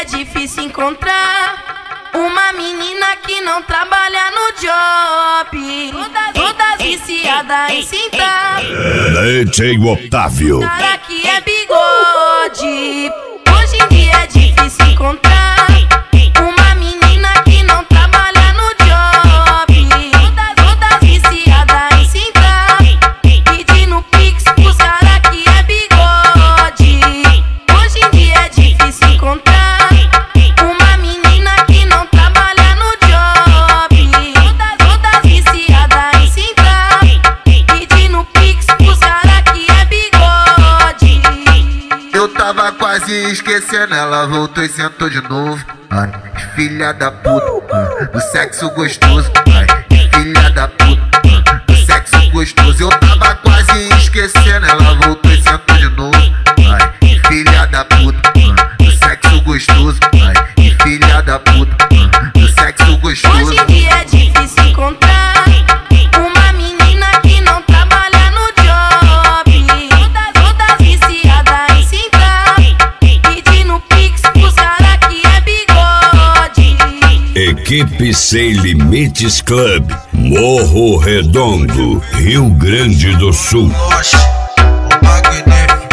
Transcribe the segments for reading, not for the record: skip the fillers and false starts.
é difícil encontrar uma menina que não trabalha no job. Todas viciadas em sentar. DJ Otávio. Cara que é bigode. Hoje em dia é difícil encontrar uma menina que não trabalha no job. Todas viciadas em sentar, pedindo pix pros cara que é bigode. Hoje em dia é difícil encontrar uma menina que não trabalha no job. Todas viciadas em sentar, pedindo pix pros cara que é bigode. Eu tava quase esquecendo, ela voltou e sentou de novo. Ai, filha da puta, do sexo gostoso. Ai, filha da puta, do sexo gostoso. Eu tava quase esquecendo, ela voltou e sentou de novo. Ai, filha da puta, do sexo gostoso. Ai, filha da puta, do sexo gostoso. Hoje em dia é difícil encontrar uma menina que não trabalha no job. Todas viciadas em sentar, pedindo pix pros cara que é bigode. Equipe Sem Limites Club, Morro Redondo, Rio Grande do Sul. Oxe, o magnífico.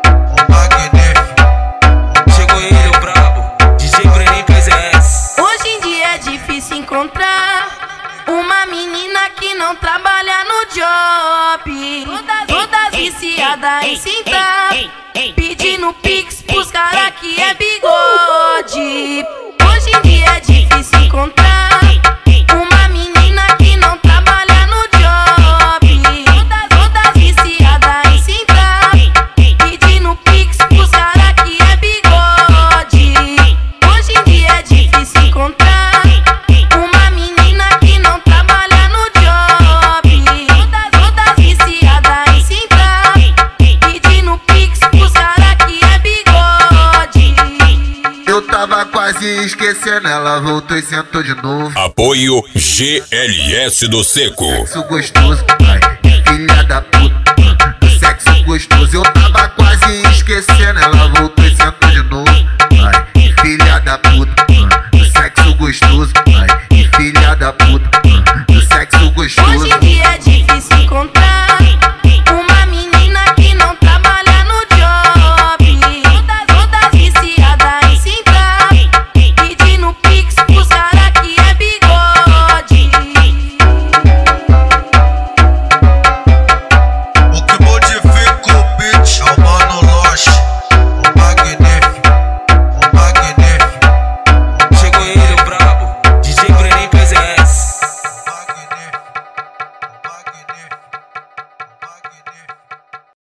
Chegou ele, o brabo, DJ Brenin PZS. Hoje em dia é difícil encontrar uma menina que não trabalha no job. Todas viciadas em sentar, pedindo pix pros cara que é bigode. Hoje em dia é difícil encontrar uma menina que não trabalha no job. Todas viciadas em sentar, pedindo pix pros cara que é bigode. Hoje em dia é difícil encontrar uma menina que não trabalha no job. Todas viciadas em sentar, pedindo pix pros cara que é bigode. Eu tava quase esquecendo, ela voltou e sentou de novo. Apoio GLS do Seco. Sexo gostoso. Ai, filha da puta,